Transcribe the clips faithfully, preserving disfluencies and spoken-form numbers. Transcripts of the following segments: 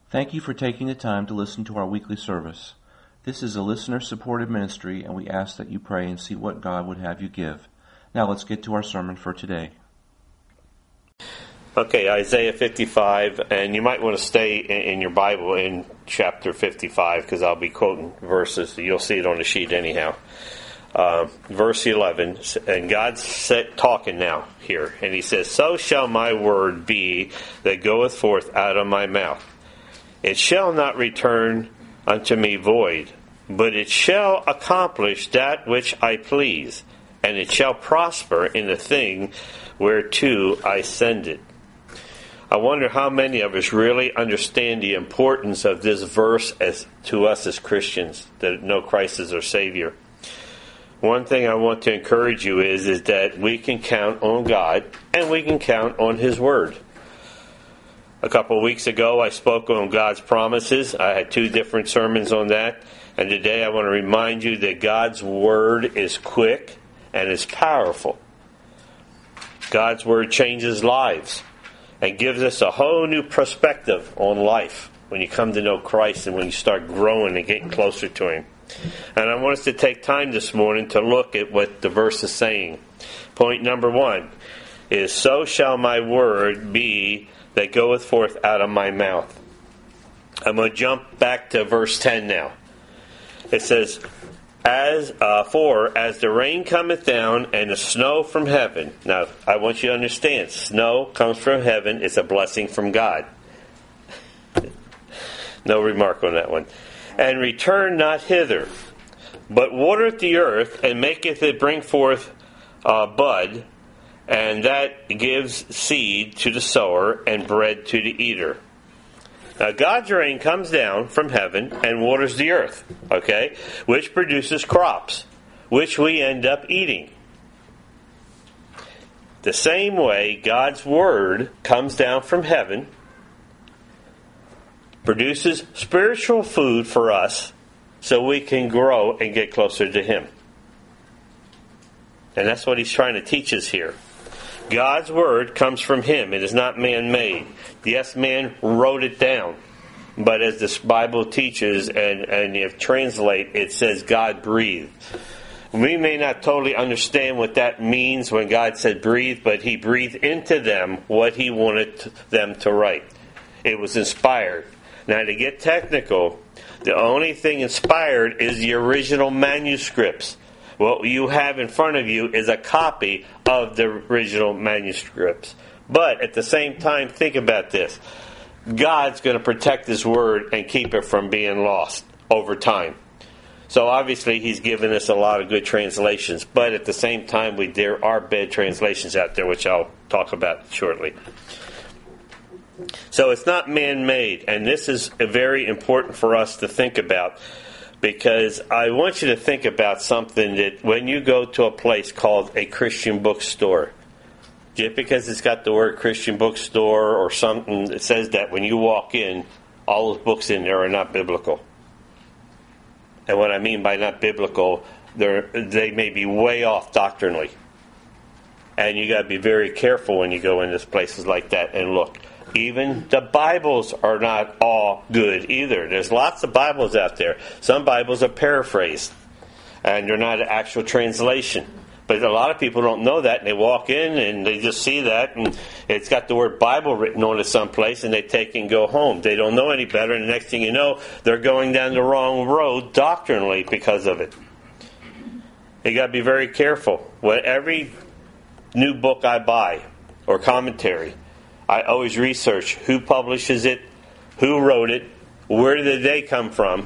Thank you for taking the time to listen to our weekly service. This is a listener-supported ministry, and we ask that you pray and see what God would have you give. Now let's get to our sermon for today. Okay, Isaiah fifty-five, and you might want to stay in, in your Bible in chapter fifty-five, because I'll be quoting verses. You'll see it on the sheet anyhow. Uh, verse eleven, and God's set, talking now here, and he says, "So shall my word be that goeth forth out of my mouth. It shall not return unto me void, but it shall accomplish that which I please, and it shall prosper in the thing whereto I send it." I wonder how many of us really understand the importance of this verse as to us as Christians that know Christ as our Savior. One thing I want to encourage you is, is that we can count on God and we can count on His Word. A couple of weeks ago, I spoke on God's promises. I had two different sermons on that. And today I want to remind you that God's Word is quick and is powerful. God's Word changes lives and gives us a whole new perspective on life when you come to know Christ and when you start growing and getting closer to Him. And I want us to take time this morning to look at what the verse is saying. Point number one is, "So shall my word be that goeth forth out of my mouth." I'm going to jump back to verse ten now. It says, "As uh, for as the rain cometh down and the snow from heaven." Now, I want you to understand, snow comes from heaven. It's a blessing from God. No remark on that one. "And return not hither, but watereth the earth, and maketh it bring forth uh, bud, and that gives seed to the sower and bread to the eater." Now, God's rain comes down from heaven and waters the earth, okay, which produces crops, which we end up eating. The same way, God's Word comes down from heaven, produces spiritual food for us so we can grow and get closer to Him. And that's what He's trying to teach us here. God's Word comes from Him. It is not man-made. Yes, man wrote it down. But as this Bible teaches and, and you translate, it says God breathed. We may not totally understand what that means when God said breathe, but He breathed into them what He wanted them to write. It was inspired. Now, to get technical, the only thing inspired is the original manuscripts. What you have in front of you is a copy of the original manuscripts. But at the same time, think about this. God's going to protect His Word and keep it from being lost over time. So obviously He's given us a lot of good translations. But at the same time, we there are bad translations out there, which I'll talk about shortly. So it's not man-made, and this is very important for us to think about, because I want you to think about something that when you go to a place called a Christian bookstore, just because it's got the word Christian bookstore or something that says that, when you walk in, all those books in there are not biblical. And what I mean by not biblical, they're, they may be way off doctrinally. And you got to be very careful when you go into places like that and look. Even the Bibles are not all good either. There's lots of Bibles out there. Some Bibles are paraphrased, and they're not an actual translation. But a lot of people don't know that, and they walk in and they just see that, and it's got the word Bible written on it someplace, and they take it and go home. They don't know any better, and the next thing you know, they're going down the wrong road doctrinally because of it. You got to be very careful. When every new book I buy or commentary, I always research who publishes it, who wrote it, where did they come from.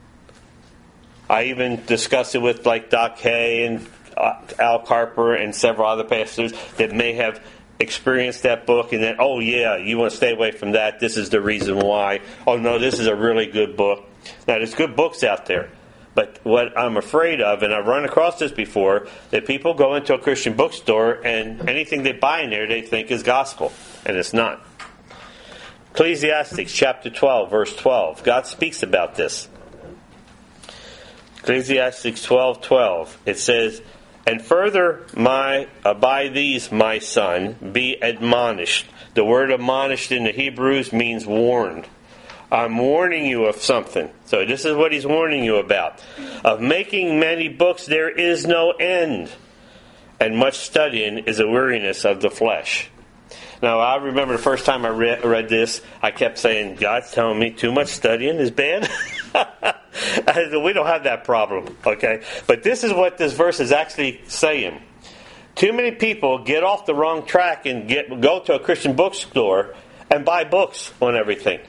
I even discuss it with like Doc Hay and Al Carper and several other pastors that may have experienced that book, and then, oh yeah, you want to stay away from that. This is the reason why. Oh no, this is a really good book. Now, there's good books out there. But what I'm afraid of, and I've run across this before, that people go into a Christian bookstore and anything they buy in there they think is gospel. And it's not. Ecclesiastes chapter twelve, verse twelve. God speaks about this. Ecclesiastes twelve twelve. It says, "And further, my uh, by these, my son, be admonished." The word admonished in the Hebrews means warned. I'm warning you of something. So this is what he's warning you about. Of making many books there is no end, and much studying is a weariness of the flesh. Now, I remember the first time I read, read this, I kept saying, God's telling me too much studying is bad. We don't have that problem, okay? But this is what this verse is actually saying. Too many people get off the wrong track and get go to a Christian bookstore and buy books on everything.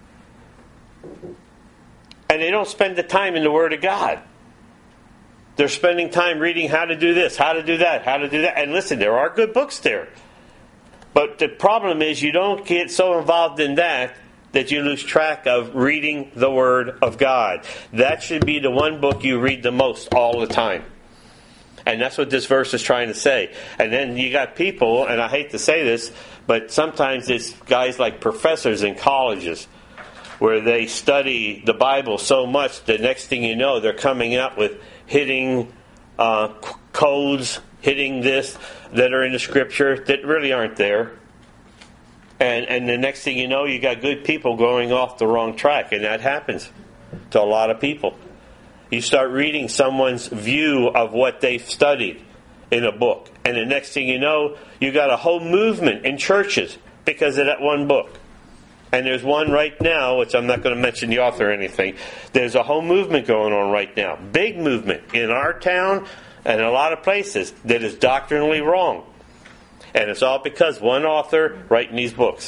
And they don't spend the time in the Word of God. They're spending time reading how to do this, how to do that, how to do that. And listen, there are good books there. But the problem is you don't get so involved in that that you lose track of reading the Word of God. That should be the one book you read the most all the time. And that's what this verse is trying to say. And then you got people, and I hate to say this, but sometimes it's guys like professors in colleges where they study the Bible so much, the next thing you know, they're coming up with hitting uh, codes, hitting this, that are in the Scripture that really aren't there. And and the next thing you know, you got good people going off the wrong track. And that happens to a lot of people. You start reading someone's view of what they've studied in a book. And the next thing you know, you got a whole movement in churches because of that one book. And there's one right now, which I'm not going to mention the author or anything. There's a whole movement going on right now. Big movement in our town and in a lot of places that is doctrinally wrong. And it's all because one author writing these books.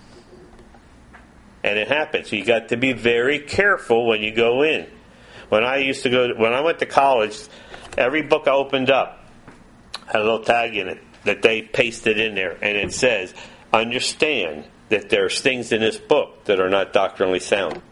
And it happens. You got to be very careful when you go in. When I used to go, when I went to college, every book I opened up had a little tag in it that they pasted in there. And it says, understand that there's things in this book that are not doctrinally sound.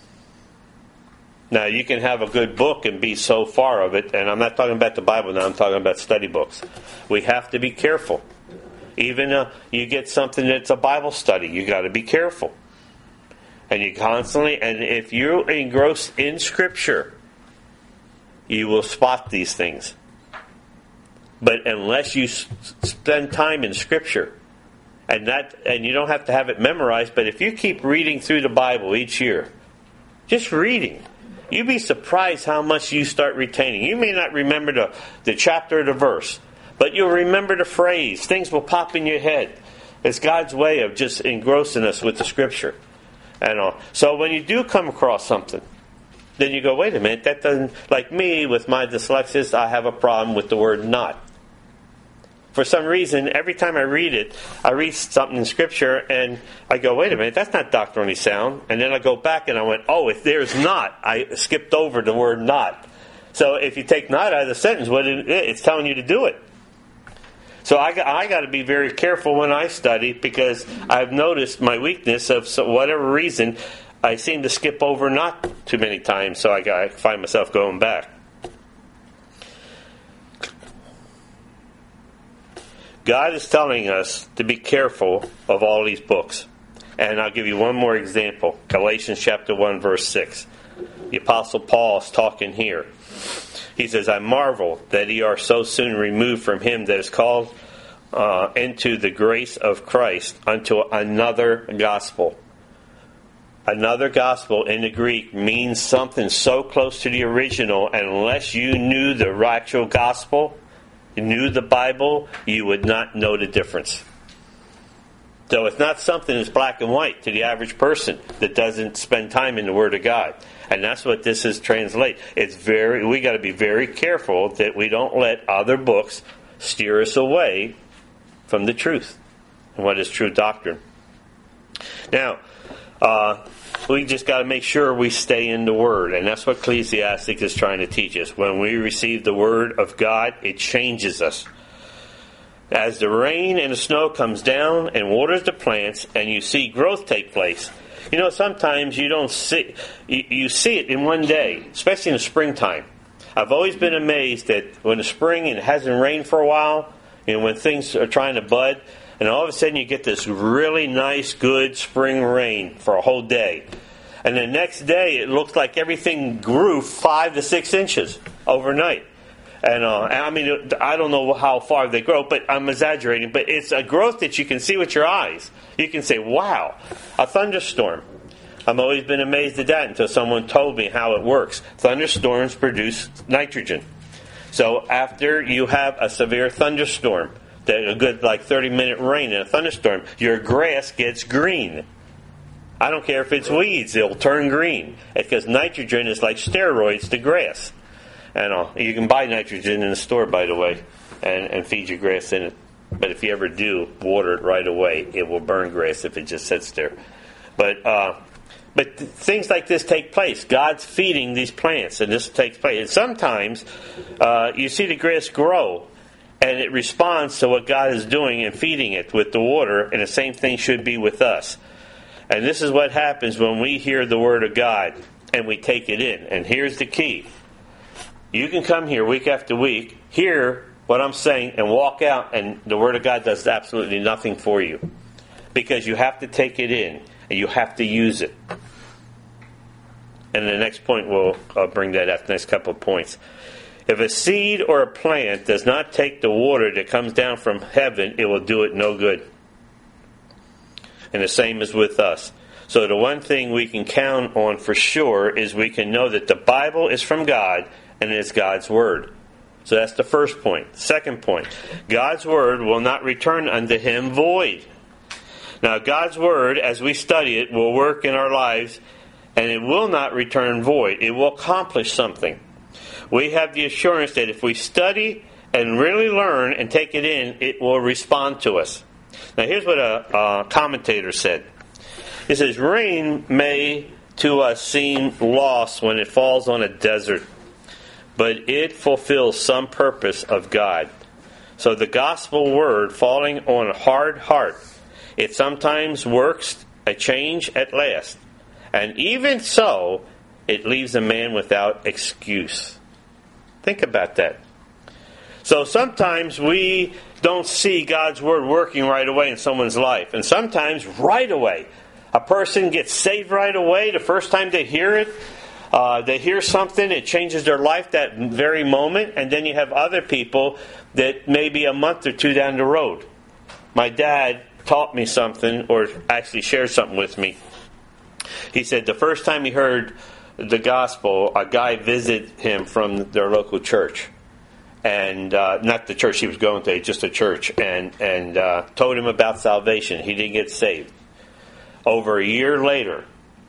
Now, you can have a good book and be so far of it, and I'm not talking about the Bible now, I'm talking about study books. We have to be careful. Even uh, you get something that's a Bible study, you got to be careful. And you constantly, and if you're engrossed in Scripture, you will spot these things. But unless you s- spend time in Scripture, and that, and you don't have to have it memorized, but if you keep reading through the Bible each year, just reading, you'd be surprised how much you start retaining. You may not remember the, the chapter or the verse, but you'll remember the phrase. Things will pop in your head. It's God's way of just engrossing us with the Scripture. And all. So when you do come across something, then you go, wait a minute, that doesn't, like me with my dyslexia, I have a problem with the word not. For some reason, every time I read it, I read something in Scripture and I go, wait a minute, that's not doctrinally sound. And then I go back and I went, oh, if there's not, I skipped over the word not. So if you take not out of the sentence, what it, it's telling you to do it. So I got, I got to be very careful when I study because I've noticed my weakness of so whatever reason, I seem to skip over not too many times, so I, got, I find myself going back. God is telling us to be careful of all these books. And I'll give you one more example. Galatians chapter one, verse six. The Apostle Paul is talking here. He says, I marvel that ye are so soon removed from him that is called uh, into the grace of Christ unto another gospel. Another gospel in the Greek means something so close to the original, and unless you knew the actual gospel, you knew the Bible, you would not know the difference. So it's not something that's black and white to the average person that doesn't spend time in the Word of God. And that's what this is translate. It's very we got to be very careful that we don't let other books steer us away from the truth and what is true doctrine. Now, uh, we just got to make sure we stay in the Word, and that's what Ecclesiastes is trying to teach us. When we receive the Word of God, it changes us. As the rain and the snow comes down and waters the plants, and you see growth take place. You know, sometimes you don't see you, you see it in one day, especially in the springtime. I've always been amazed that when the spring and it hasn't rained for a while, you know, when things are trying to bud, and all of a sudden you get this really nice, good spring rain for a whole day. And the next day it looks like everything grew five to six inches overnight. And uh, I mean, I don't know how far they grow, but I'm exaggerating. But it's a growth that you can see with your eyes. You can say, wow, a thunderstorm. I've always been amazed at that until someone told me how it works. Thunderstorms produce nitrogen. So after you have a severe thunderstorm, a good like thirty minute rain in a thunderstorm, your grass gets green. I don't care if it's weeds, it'll turn green. Because nitrogen is like steroids to grass. And uh, you can buy nitrogen in the store, by the way, and, and feed your grass in it. But if you ever do water it right away, it will burn grass if it just sits there. But uh, but th- things like this take place. God's feeding these plants, and this takes place. And sometimes uh, you see the grass grow, and it responds to what God is doing and feeding it with the water, and the same thing should be with us. And this is what happens when we hear the Word of God and we take it in. And here's the key. You can come here week after week, hear what I'm saying, and walk out, and the Word of God does absolutely nothing for you. Because you have to take it in, and you have to use it. And the next point, we'll I'll bring that up, the next couple of points. If a seed or a plant does not take the water that comes down from heaven, it will do it no good. And the same is with us. So the one thing we can count on for sure is we can know that the Bible is from God and it's God's Word. So that's the first point. Second point, God's Word will not return unto Him void. Now God's Word, as we study it, will work in our lives and it will not return void. It will accomplish something. We have the assurance that if we study and really learn and take it in, it will respond to us. Now here's what a, a commentator said. He says, rain may to us seem lost when it falls on a desert, but it fulfills some purpose of God. So the gospel word falling on a hard heart, it sometimes works a change at last. And even so, it leaves a man without excuse. Think about that. So sometimes we don't see God's Word working right away in someone's life. And sometimes right away. A person gets saved right away the first time they hear it. Uh, they hear something, it changes their life that very moment. And then you have other people that maybe a month or two down the road. My dad taught me something, or actually shared something with me. He said the first time he heard the gospel, a guy visited him from their local church. And uh, not the church he was going to, just a church. And, and uh, told him about salvation. He didn't get saved. Over a year later,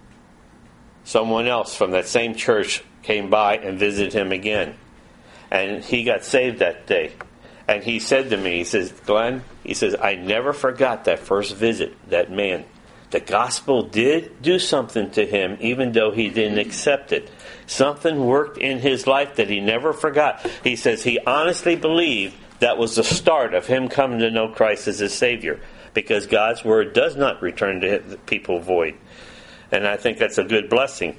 someone else from that same church came by and visited him again. And he got saved that day. And he said to me, he says, Glenn, he says, I never forgot that first visit, that man. The gospel did do something to him, even though he didn't accept it. Something worked in his life that he never forgot. He says he honestly believed that was the start of him coming to know Christ as his Savior. Because God's Word does not return to people void. And I think that's a good blessing.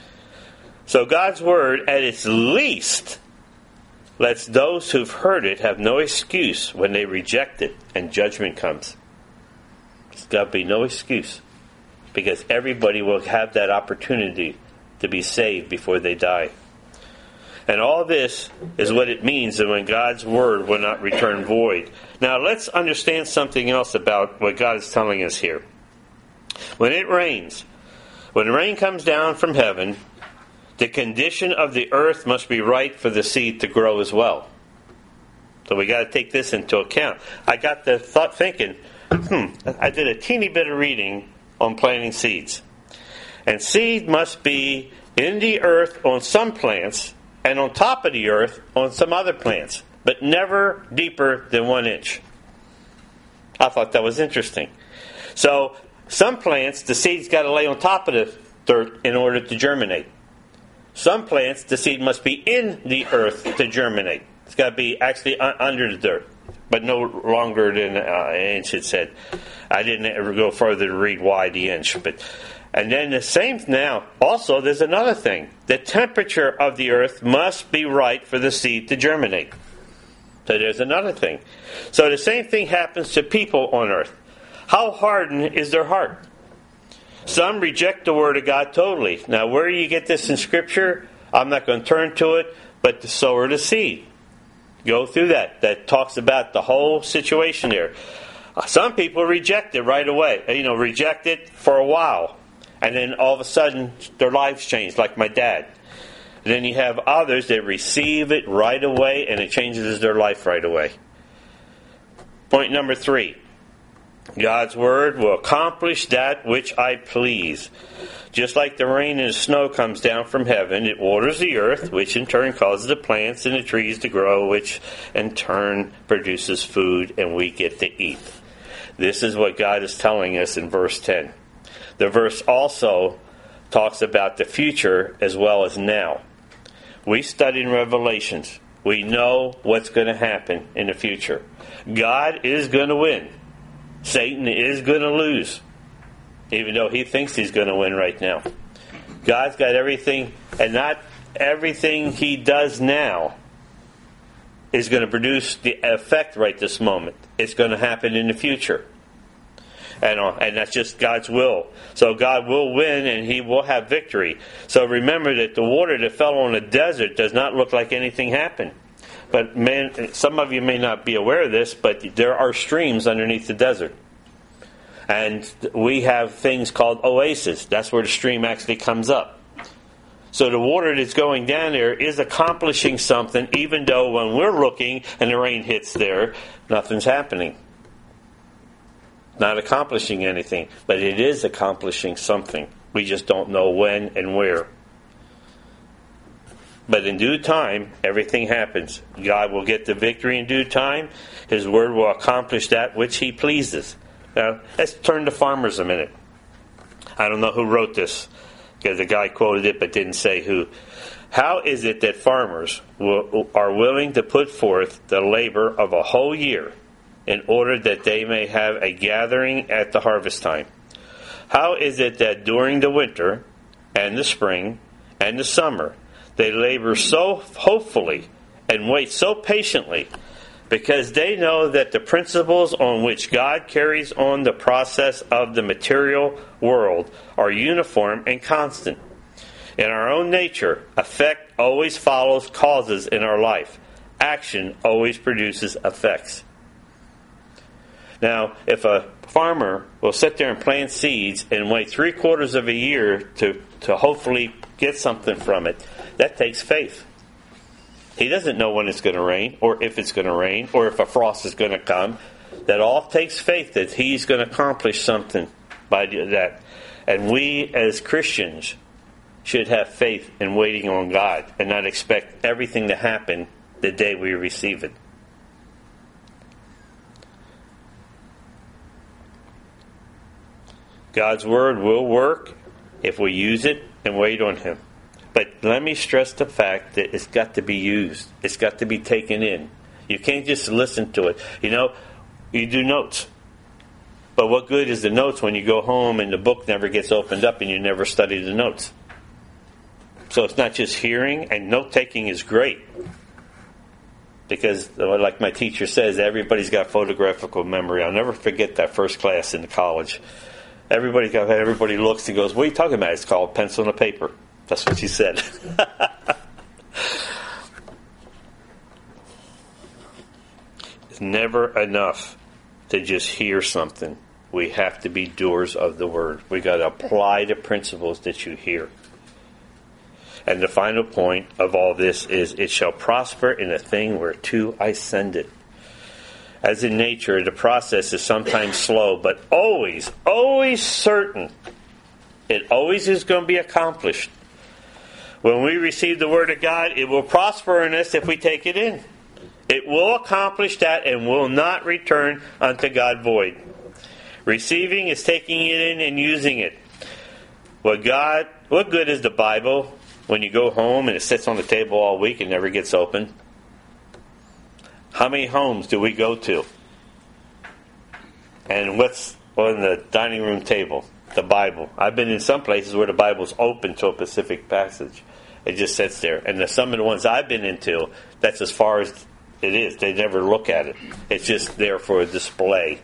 So God's Word, at its least, lets those who've heard it have no excuse when they reject it and judgment comes. There's got to be no excuse. Because everybody will have that opportunity to be saved before they die. And all this is what it means that when God's Word will not return void. Now let's understand something else about what God is telling us here. When it rains, when rain comes down from heaven, the condition of the earth must be right for the seed to grow as well. So we got to take this into account. I got the thought thinking, hmm, I did a teeny bit of reading on planting seeds. And seed must be in the earth on some plants, and on top of the earth on some other plants, but never deeper than one inch. I thought that was interesting. So, some plants, the seed's got to lay on top of the dirt in order to germinate. Some plants, the seed must be in the earth to germinate. It's got to be actually under the dirt, but no longer than an inch, it said. I didn't ever go further to read why the inch, but... And then the same now, also there's another thing. The temperature of the earth must be right for the seed to germinate. So there's another thing. So the same thing happens to people on earth. How hardened is their heart? Some reject the Word of God totally. Now where do you get this in Scripture? I'm not going to turn to it, but the sower of the seed. Go through that. That talks about the whole situation there. Some people reject it right away. You know, reject it for a while. And then all of a sudden, their lives change, like my dad. And then you have others that receive it right away, and it changes their life right away. Point number three. God's Word will accomplish that which I please. Just like the rain and the snow comes down from heaven, it waters the earth, which in turn causes the plants and the trees to grow, which in turn produces food, and we get to eat. This is what God is telling us in verse ten. The verse also talks about the future as well as now. We study in Revelations. We know what's going to happen in the future. God is going to win. Satan is going to lose, even though he thinks he's going to win right now. God's got everything, and not everything he does now is going to produce the effect right this moment. It's going to happen in the future. And, uh, and that's just God's will. So God will win, and he will have victory. So remember that the water that fell on the desert does not look like anything happened. But man, some of you may not be aware of this, but there are streams underneath the desert. And we have things called oases. That's where the stream actually comes up. So the water that's going down there is accomplishing something, even though when we're looking and the rain hits there, nothing's happening. Not accomplishing anything, but it is accomplishing something. We just don't know when and where. But in due time, everything happens. God will get the victory in due time. His Word will accomplish that which he pleases. Now, let's turn to farmers a minute. I don't know who wrote this, because the guy quoted it but didn't say who. How is it that farmers will, are willing to put forth the labor of a whole year in order that they may have a gathering at the harvest time? How is it that during the winter and the spring and the summer they labor so hopefully and wait so patiently, because they know that the principles on which God carries on the process of the material world are uniform and constant? In our own nature, effect always follows causes in our life. Action always produces effects. Now, if a farmer will sit there and plant seeds and wait three quarters of a year to, to hopefully get something from it, that takes faith. He doesn't know when it's going to rain, or if it's going to rain, or if a frost is going to come. That all takes faith that he's going to accomplish something by that. And we as Christians should have faith in waiting on God and not expect everything to happen the day we receive it. God's Word will work if we use it and wait on him. But let me stress the fact that it's got to be used. It's got to be taken in. You can't just listen to it. You know, you do notes. But what good is the notes when you go home and the book never gets opened up and you never study the notes? So it's not just hearing, and note-taking is great. Because, like my teacher says, everybody's got photographical memory. I'll never forget that first class in the college. Everybody, everybody looks and goes, "What are you talking about?" It's called pencil and a paper. That's what she said. It's never enough to just hear something. We have to be doers of the Word. We got to apply the principles that you hear. And the final point of all this is, it shall prosper in a thing whereto I send it. As in nature, the process is sometimes slow, but always, always certain. It always is going to be accomplished. When we receive the Word of God, it will prosper in us if we take it in. It will accomplish that and will not return unto God void. Receiving is taking it in and using it. What God, what good is the Bible when you go home and it sits on the table all week and never gets opened? How many homes do we go to? And what's on the dining room table? The Bible. I've been in some places where the Bible's open to a specific passage. It just sits there. And the, some of the ones I've been into, that's as far as it is. They never look at it. It's just there for a display.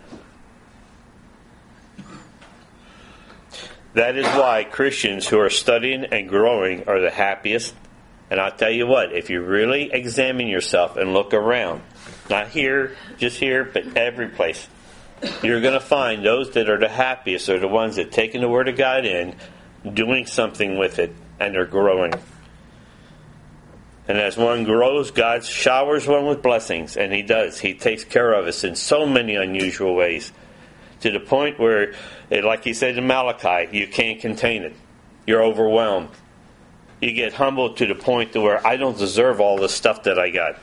That is why Christians who are studying and growing are the happiest. And I'll tell you what, if you really examine yourself and look around, not here, just here, but every place, you're going to find those that are the happiest are the ones that taking the Word of God in, doing something with it, and they're growing. And as one grows, God showers one with blessings, and He does. He takes care of us in so many unusual ways, to the point where, like He said in Malachi, you can't contain it. You're overwhelmed. You get humbled to the point to where I don't deserve all the stuff that I got.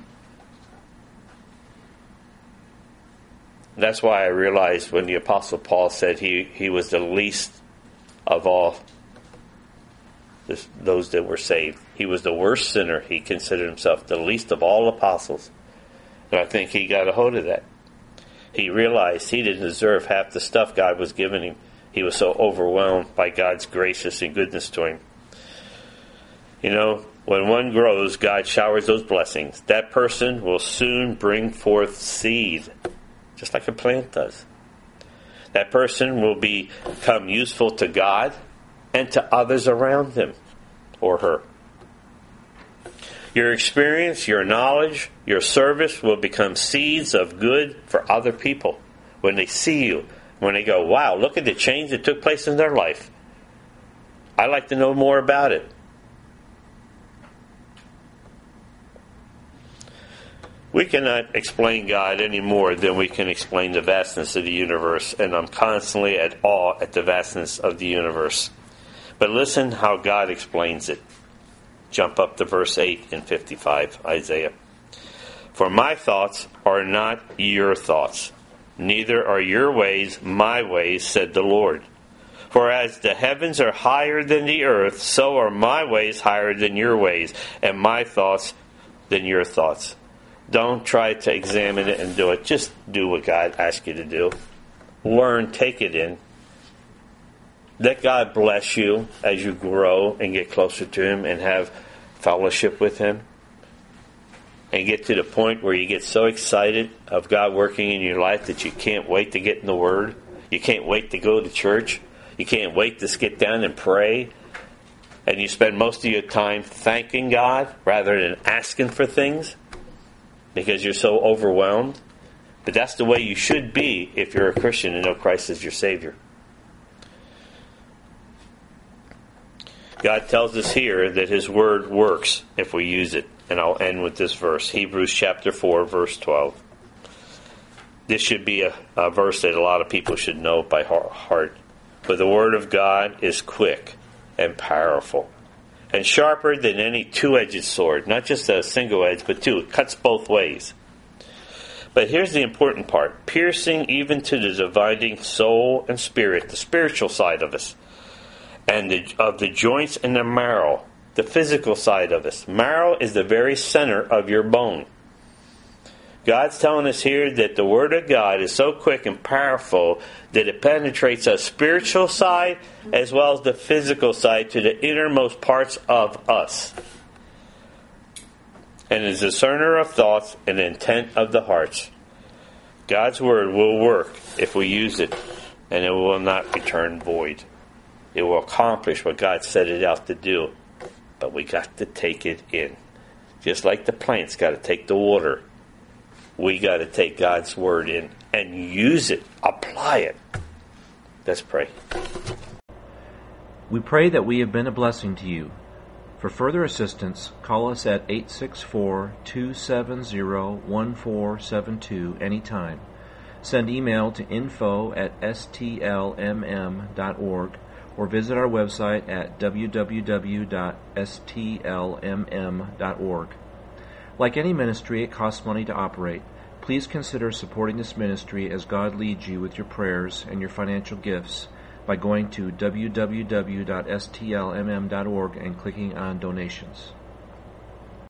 That's why I realized when the Apostle Paul said he, he was the least of all this, those that were saved. He was the worst sinner. He considered himself the least of all apostles. And I think he got a hold of that. He realized he didn't deserve half the stuff God was giving him. He was so overwhelmed by God's gracious and goodness to him. You know, when one grows, God showers those blessings. That person will soon bring forth seed, just like a plant does. That person will become useful to God and to others around him or her. Your experience, your knowledge, your service will become seeds of good for other people. When they see you, when they go, wow, look at the change that took place in their life. I'd like to know more about it. We cannot explain God any more than we can explain the vastness of the universe, and I'm constantly at awe at the vastness of the universe. But listen how God explains it. Jump up to verse eight in fifty-five, Isaiah. For my thoughts are not your thoughts, neither are your ways my ways, said the Lord. For as the heavens are higher than the earth, so are my ways higher than your ways, and my thoughts than your thoughts. Don't try to examine it and do it. Just do what God asks you to do. Learn, take it in. Let God bless you as you grow and get closer to Him and have fellowship with Him. And get to the point where you get so excited of God working in your life that you can't wait to get in the Word. You can't wait to go to church. You can't wait to get down and pray. And you spend most of your time thanking God rather than asking for things because you're so overwhelmed. But that's the way you should be if you're a Christian and know Christ as your Savior. God tells us here that His Word works if we use it. And I'll end with this verse. Hebrews chapter four, verse twelve. This should be a, a verse that a lot of people should know by heart. For the Word of God is quick and powerful and sharper than any two-edged sword. Not just a single edge, but two. It cuts both ways. But here's the important part. Piercing even to the dividing soul and spirit, the spiritual side of us. And the, of the joints and the marrow, the physical side of us. Marrow is the very center of your bone. God's telling us here that the Word of God is so quick and powerful that it penetrates a spiritual side as well as the physical side to the innermost parts of us. And is a discerner of thoughts and intent of the hearts. God's Word will work if we use it, and it will not return void. It will accomplish what God set it out to do. But we got to take it in. Just like the plant's got to take the water. We got to take God's Word in and use it. Apply it. Let's pray. We pray that we have been a blessing to you. For further assistance, call us at eight six four, two seven zero, one four seven two anytime. Send email to info at s t l m m dot org. or visit our website at w w w dot s t l m m dot org. Like any ministry, it costs money to operate. Please consider supporting this ministry as God leads you with your prayers and your financial gifts by going to w w w dot s t l m m dot org and clicking on donations.